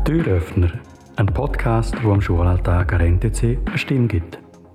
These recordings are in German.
Türöffner, ein Podcast, der am Schulalltag an NTC eine Stimme gibt.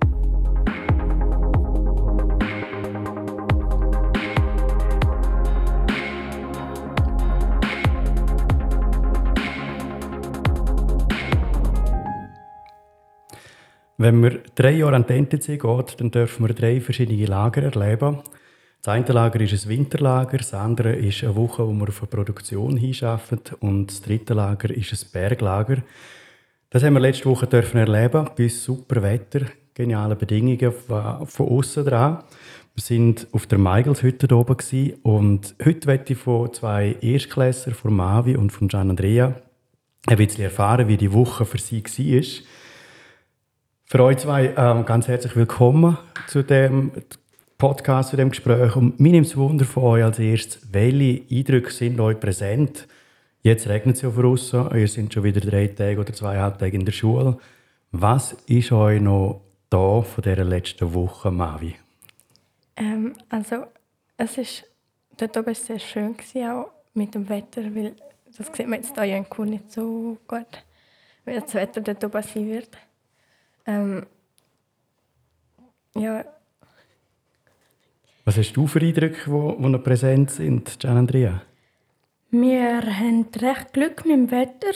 Wenn man 3 Jahre an die NTC geht, dann dürfen wir 3 verschiedene Lager erleben. Das eine Lager ist ein Winterlager, das andere ist eine Woche, wo wir auf eine Produktion hinarbeiten und das dritte Lager ist ein Berglager. Das haben wir letzte Woche erleben, bei super Wetter, geniale Bedingungen von außen dran. Wir sind auf der Meigelshütte oben und heute möchte ich von 2 Erstklässlern, von Mavi und von Gian Andrea, ein bisschen erfahren, wie die Woche für sie war. Für euch zwei ganz herzlich willkommen zu dem Podcast, zu dem Gespräch. Und mir nimmt es Wunder von euch als erstes, welche Eindrücke sind euch präsent? Jetzt regnet es ja voraus, ihr seid schon wieder 3 Tage oder 2,5 Tage in der Schule. Was ist euch noch da von dieser letzten Woche, Mavi? Es ist dort oben sehr schön gewesen, auch mit dem Wetter, weil das sieht man jetzt hier ja in Chur nicht so gut, wie das Wetter dort oben sein wird. Ja. Was hast du für Eindrücke, die noch präsent sind, Gian Andrea? Wir hatten recht Glück mit dem Wetter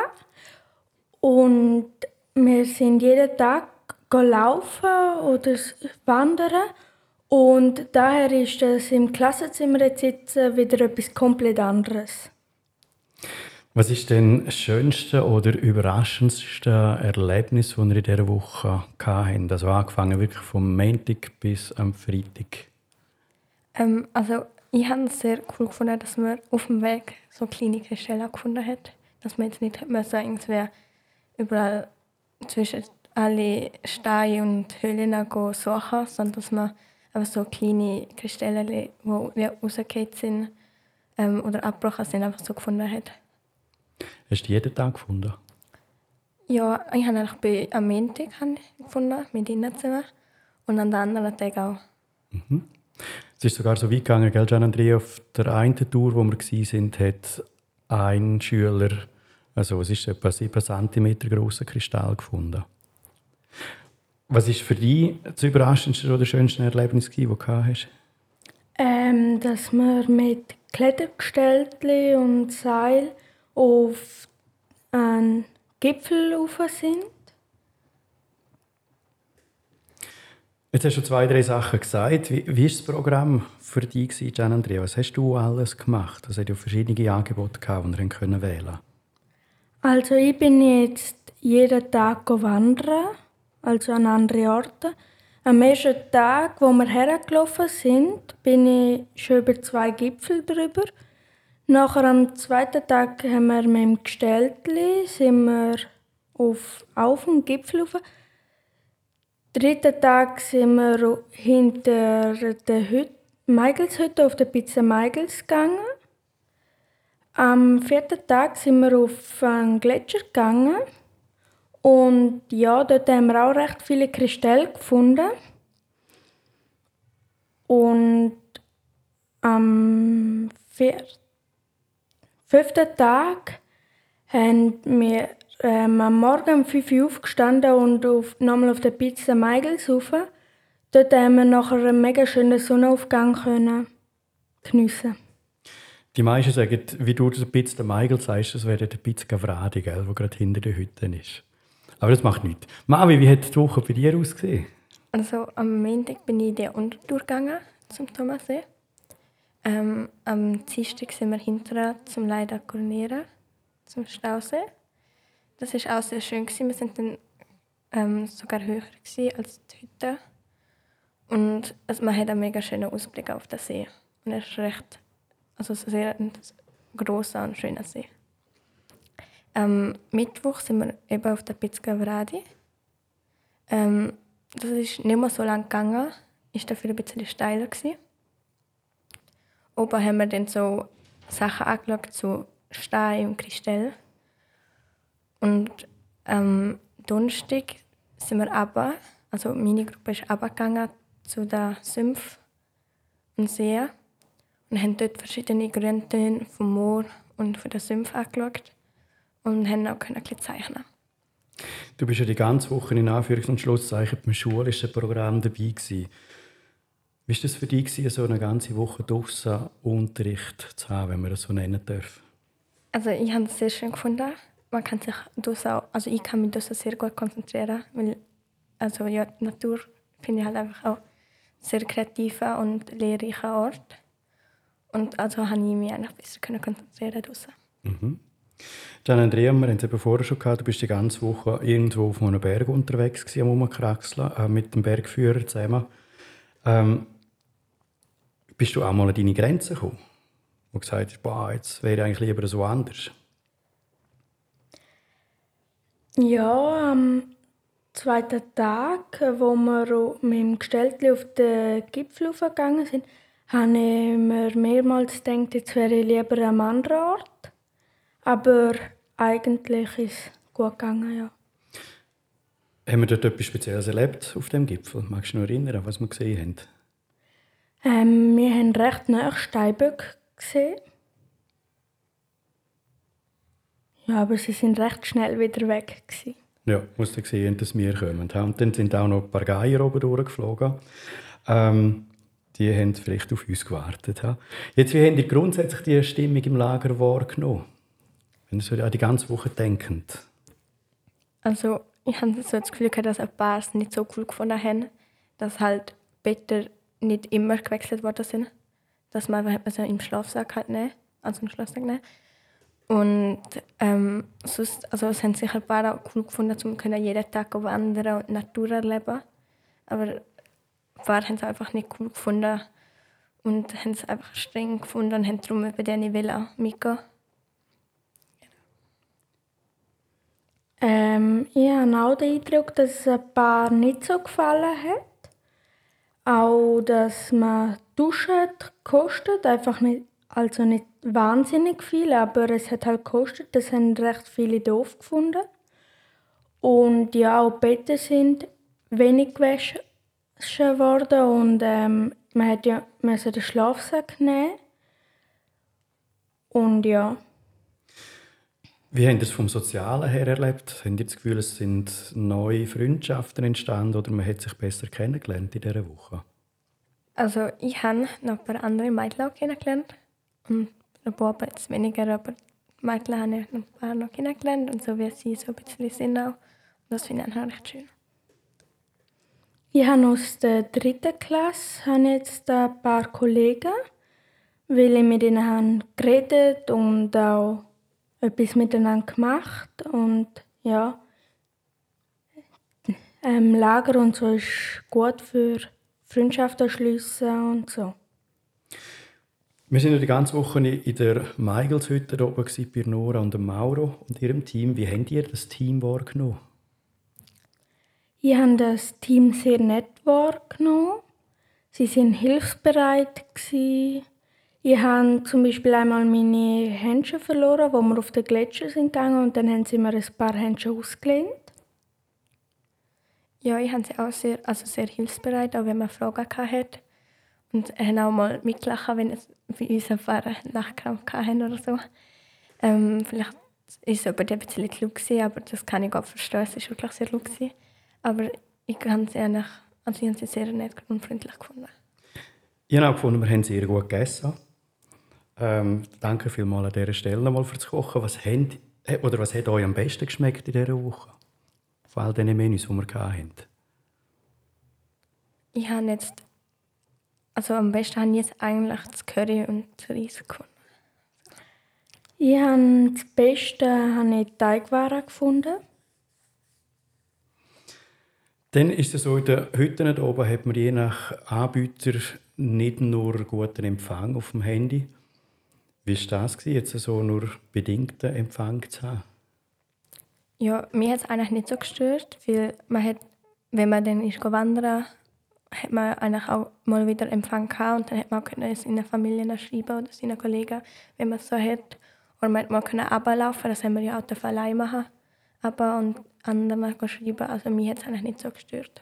und wir sind jeden Tag laufen oder wandern. Und daher ist das im Klassenzimmer jetzt wieder etwas komplett anderes. Was ist denn das schönste oder überraschendste Erlebnis, das ihr in dieser Woche hattet? Also angefangen wirklich vom Montag bis am Freitag. Ich habe es sehr cool gefunden, dass man auf dem Weg so kleine Kristalle gefunden hat. Dass man jetzt nicht irgendwie überall zwischen alle Steine und Höhlen suchen, sondern dass man einfach so kleine Kristalle, die rausgefallen sind oder abgebrochen sind, einfach so gefunden hat. Hast du jeden Tag gefunden? Ja, ich habe am Montag gefunden, mit ihnen zusammen. Und an den anderen Tagen auch. Mhm. Es ist sogar so weit gegangen, gell, Gian Andrea, auf der einen Tour, wo wir waren, hat ein Schüler, also es ist etwa 7 cm grosser Kristall gefunden. Was war für dich das überraschendste oder schönste Erlebnis, das du hast? Dass wir mit Klettergestellten und Seil auf einen Gipfel rauf sind. Jetzt hast du 2, 3 Sachen gesagt. Wie war das Programm für dich, Gian Andrea? Was hast du alles gemacht? Es hat ja verschiedene Angebote gehabt, die ihr wählen konnte. Also ich bin jetzt jeden Tag wandern, also an andere Orte. Am ersten Tag, wo wir hergelaufen sind, bin ich schon über 2 Gipfel drüber. Nachher am zweiten Tag haben wir mit dem Gestelltli sind wir auf den Gipfel rauf. Am dritten Tag sind wir hinter der Meigelshütte auf der Pizza Meigels gegangen. Am 4. Tag sind wir auf einen Gletscher gegangen. Und ja, dort haben wir auch recht viele Kristalle gefunden. Und am 5. Tag haben wir am Morgen um 5 Uhr aufgestanden und nochmal auf der Pizza Meigels rauf. Dort haben wir nachher einen mega schönen Sonnenaufgang geniessen. Die meisten sagen, wie du der Pizza Meigels sagst, das wäre der Pizza Gavradi, der gerade hinter der Hütte ist. Aber das macht nichts. Mavi, wie hat die Woche bei dir ausgesehen? Also am Montag bin ich in die Untertour gegangen, zum Thomassee. Am Dienstag sind wir hinterher zum Leida Cornera, zum Stausee. Das war auch sehr schön. Wir waren dann sogar höher als die Hütte. Und man hat einen mega schönen Ausblick auf den See. Und er ist sehr ein grosser und schöner See. Am Mittwoch sind wir eben auf der Pizza Gavradi. Das ist nicht mehr so lang gegangen, ist dafür ein bisschen steiler gewesen. Oben haben wir dann so Sachen angeschaut, so Steine und Kristalle. Und am Donnerstag sind wir runter, also meine Gruppe ist runtergegangen zu den Sümpfen und Seen und haben dort verschiedene Grüntöne vom Moor und von den Sümpfen angeschaut. und haben auch ein bisschen zeichnen. Du bist ja die ganze Woche in Anführungs- und Schlusszeichen beim schulischen Programm dabei gewesen. Wie war das für dich, so eine ganze Woche draussen Unterricht zu haben, wenn man das so nennen darf? Also ich habe es sehr schön gefunden. Man kann sich draussen auch, also ich kann mich draussen sehr gut konzentrieren, weil also ja, die Natur finde ich halt einfach auch sehr kreativer und lehrreicher Ort. Und also konnte ich mich eigentlich besser konzentrieren draussen. Gian Andrea, wir haben es eben vorher schon gehabt, du bist die ganze Woche irgendwo auf einem Berg unterwegs gewesen, am Rumkraxeln, mit dem Bergführer zusammen. Bist du auch mal an deine Grenzen gekommen? Wo du gesagt hast, boah, jetzt wäre ich eigentlich lieber so anders? Ja, am zweiten Tag, wo wir mit dem Gestellten auf den Gipfel gegangen sind, habe ich mir mehrmals gedacht, jetzt wäre ich lieber am anderen Ort. Aber eigentlich ist es gut gegangen, ja. Haben wir dort etwas Spezielles erlebt auf dem Gipfel? Magst du dich noch erinnern, was wir gesehen haben? Wir haben recht nahe Steinböcke gesehen. Ja, aber sie sind recht schnell wieder weg gewesen. Ja, muss du sehen, dass wir kommen. Und dann sind auch noch ein paar Geier oben durchgeflogen. Die haben vielleicht auf uns gewartet. Jetzt, wie habt ihr grundsätzlich die Stimmung im Lager wahrgenommen? Wenn ihr so an die ganze Woche denkt. Also ich habe so das Gefühl, dass ein paar es nicht so cool gefunden haben, dass halt Betten nicht immer gewechselt worden sind. Dass man einfach so im Schlafsack halt nehmen, also im Schlafsack nehmen. Und sonst, also es haben sicher ein paar auch cool gefunden, um jeden Tag wandern und die Natur erleben. Aber ein paar haben es einfach nicht cool gefunden und haben es einfach streng gefunden und haben darum bei denen mitgehen. Ich habe auch den Eindruck, dass es ein paar nicht so gefallen hat. Auch, dass man Duschen hat gekostet, einfach nicht, also nicht wahnsinnig viel, aber es hat halt gekostet. Das haben recht viele doof gefunden. Und ja, auch die Betten sind wenig gewaschen worden und man hat ja müssen den Schlafsack nehmen. Und ja. Wie habt ihr es vom Sozialen her erlebt? Habt ihr das Gefühl, es sind neue Freundschaften entstanden oder man hat sich besser kennengelernt in dieser Woche? Also ich habe noch ein paar andere Mädchen auch kennengelernt. Und ein paar jetzt weniger, aber die Mädchen habe ich noch ein paar noch kennengelernt. Und so wie sie so ein bisschen sind auch. Und das finde ich auch recht schön. Ich habe aus der 3. Klasse jetzt ein paar Kollegen, weil ich mit ihnen habe geredet und auch etwas miteinander gemacht. Und ja, Lager und so ist gut für Freundschaften schliessen und so. Wir waren ja die ganze Woche in der Meigelshütte oben bei Nora und dem Mauro und ihrem Team. Wie habt ihr das Team wahrgenommen? Ich habe das Team sehr nett wahrgenommen. Sie waren hilfsbereit. Ich habe zum Beispiel einmal meine Händchen verloren, wo wir auf den Gletscher sind gegangen und dann haben sie mir ein paar Händchen ausgelehnt. Ja, ich habe sie auch sehr hilfsbereit, auch wenn man Fragen hatte. Und haben auch mal mitgelacht, wenn es bei uns ein paar Lachkrampf hatten oder so. Vielleicht war es bei dir ein bisschen laut, aber das kann ich auch verstehen. Es war wirklich sehr laut. Aber ich habe sie sehr nett und freundlich gefunden. Ich habe auch gefunden, wir haben sehr gut gegessen. Danke vielmals an dieser Stelle mal fürs Kochen. Was hat euch am besten geschmeckt in dieser Woche? Von all diesen Menüs, die wir hatten. Ich habe jetzt, also am besten habe ich jetzt eigentlich das Curry und das Reis gefunden. Ich habe das Beste die Teigwaren gefunden. Dann ist es so, in den Hütten hier oben hat man je nach Anbieter nicht nur guten Empfang auf dem Handy. Wie war das, jetzt so nur bedingten Empfang zu haben? Ja, mir hat es eigentlich nicht so gestört, weil wenn man dann wandern hat man eigentlich auch mal wieder Empfang gehabt und dann hat man auch seinen Familien schreiben oder seinen Kollegen, wenn man es so hat. Oder man hat mal runterlaufen, das haben wir ja auch allein machen. Aber und anderen schreiben, also mir hat es eigentlich nicht so gestört.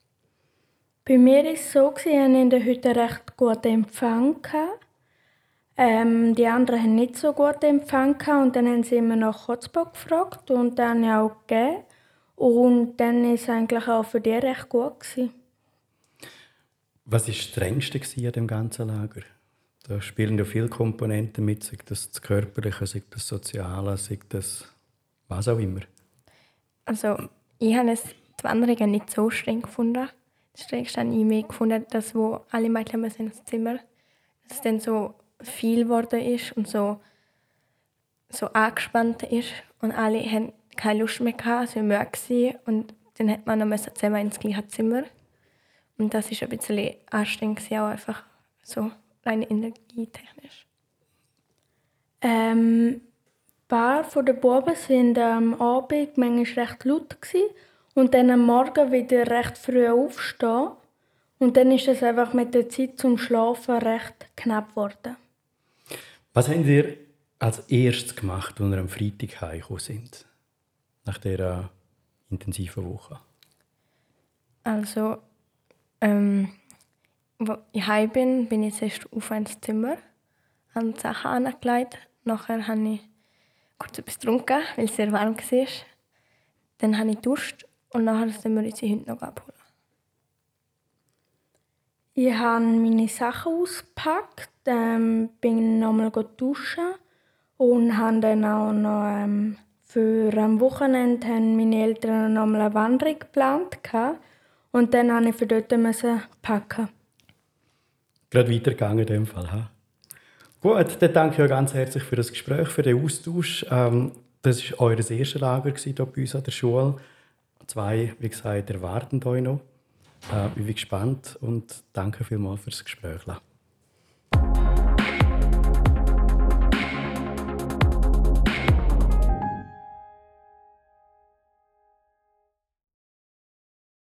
Bei mir war es so, ich hatte in der Hütte recht guten Empfang. Die anderen haben nicht so gut Empfang gehabt und dann haben sie immer nach Hotspot gefragt und dann habe ich auch gegeben. Und dann war es eigentlich auch für die recht gut gewesen. Was war das Strengste an dem ganzen Lager? Da spielen ja viele Komponenten mit, sei das Körperliche, sei das Soziale, sei das was auch immer. Also, ich habe die Wanderungen nicht so streng gefunden. Das Strengste habe ich mehr gefunden, dass wo alle Mädchen müssen ins Zimmer, dass es dann so viel geworden ist und so angespannt ist und alle haben keine Lust mehr gehabt, es war müde gewesen, und dann hat man noch zusammen ins gleiche Zimmer. Und das war ein bisschen anstrengend, auch einfach so rein energietechnisch. Ein paar der Buben waren am Abend manchmal recht laut gewesen und dann am Morgen wieder recht früh aufstehen. Und dann ist es einfach mit der Zeit zum Schlafen recht knapp geworden. Was habt ihr als erstes gemacht, als ihr am Freitag heimgekommen sind? Nach dieser intensiven Woche? Also, als ich heim bin ich zuerst auf ins Zimmer, habe die Sachen angelegt. Nachher habe ich kurz etwas getrunken, weil es sehr warm war. Dann habe ich geduscht und nachher sind wir unsere Hunde noch abholen. Ich habe meine Sachen ausgepackt, bin nochmal duschen und habe dann auch noch für am Wochenende haben meine Eltern nochmal eine Wanderung geplant. Und dann musste ich für dort packen. Gerade weitergegangen in dem Fall. Ha? Gut, dann danke ich euch ganz herzlich für das Gespräch, für den Austausch. Das war euer erstes Lager hier bei uns an der Schule. 2, wie gesagt, erwarten euch noch. Ich bin gespannt und danke vielmals für das Gespräch.